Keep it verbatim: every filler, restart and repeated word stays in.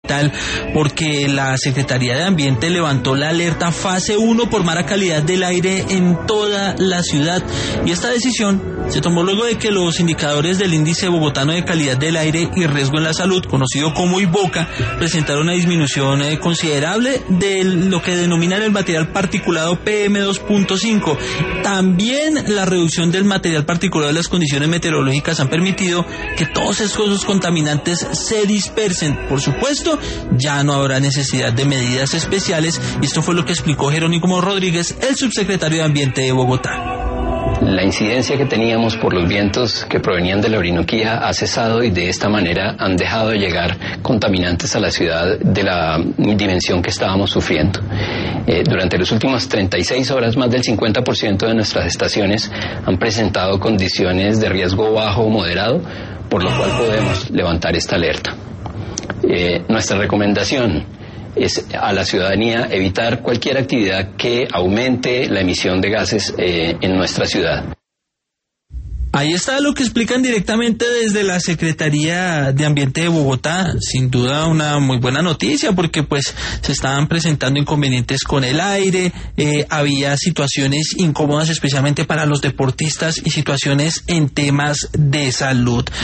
capital, porque la Secretaría de Ambiente levantó la alerta fase uno por mala calidad del aire en toda la ciudad. Y esta decisión se tomó luego de que los indicadores del Índice Bogotano de Calidad del Aire y Riesgo en la Salud, conocido como IBOCA, presentaron una disminución eh, considerable de lo que denominan el material particulado P M dos punto cinco. También la reducción del material particulado de las condiciones meteorológicas han permitido que todos estos contaminantes se dispersen. Por supuesto, ya no habrá necesidad de medidas especiales, y esto fue lo que explicó Jerónimo Rodríguez, el subsecretario de Ambiente de Bogotá. La incidencia que teníamos por los vientos que provenían de la Orinoquía ha cesado, y de esta manera han dejado de llegar contaminantes a la ciudad de la dimensión que estábamos sufriendo. Eh, durante las últimas treinta y seis horas, más del cincuenta por ciento de nuestras estaciones han presentado condiciones de riesgo bajo o moderado, por lo cual podemos levantar esta alerta. Eh, nuestra recomendación es a la ciudadanía evitar cualquier actividad que aumente la emisión de gases eh, en nuestra ciudad. Ahí está lo que explican directamente desde la Secretaría de Ambiente de Bogotá. Sin duda una muy buena noticia, porque pues se estaban presentando inconvenientes con el aire, eh, había situaciones incómodas especialmente para los deportistas y situaciones en temas de salud.